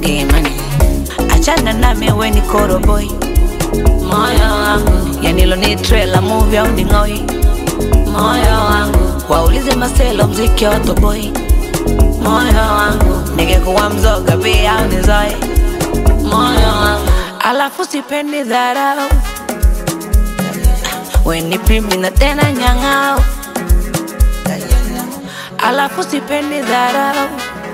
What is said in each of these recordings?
Imani achana nami we ni koroboy. Moyo wangu yani lo ni trailer movie au ni ngoi. Moyo wangu waulize maselo mziki wa toboy. Moyo wangu ningekuwa mzoga pia au nizoe. Moyo wangu alafu sipendi dharau. We ni pimbi na tena nyang'au. Alafu sipendi dharau.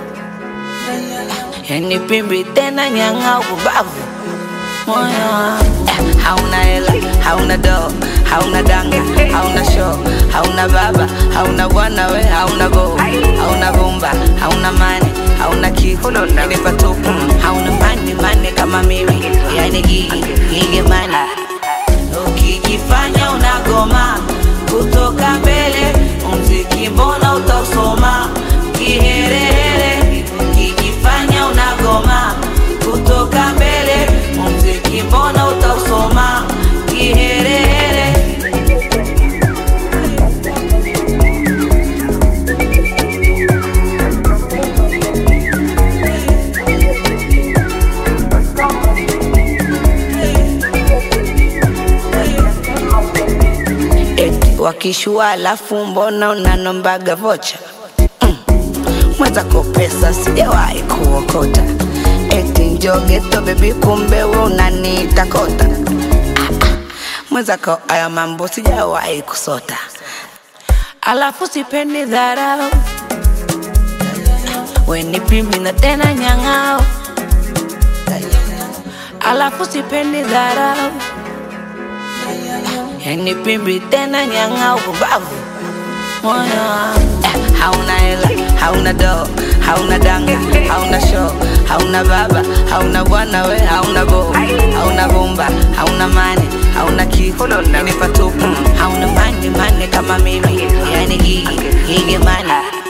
Yani pimbi tena nyang'au kubavu. Moyo wangu hauna hela, hauna do, hauna danga, hauna show, hauna baba, hauna bwana we, hauna go, hauna bomba, hauna mani, hauna kitu, ni patupu, hauna mani kama mimi, yani gigi mani. Ukijifanya unagoma kutoka mbele, muziki mbona utasoma kiherehere. Ukijifanya unagoma kutoka mbele, muziki mbona utasoma kiherehere. Wakishua alafu mbona unanombaga vocha? Mwenzako pesa sijawahi kuokota. Eti njogeto baby kumbe we unaniita kota. Mwenzako haya mambo sijawahi kusota. Alafu sipendi dharau. We ni pimbi na tena nyang'au. Alafu sipendi dharau. Yani pimbi tena nyang'au kubavu. Moyo hauna hela, hauna do, hauna danga, hauna show, hauna baba, hauna bwana we, hauna go, hauna bomba, hauna mani, hauna kitu, ni patupu, hauna mani kama mimi, yani gigi mani.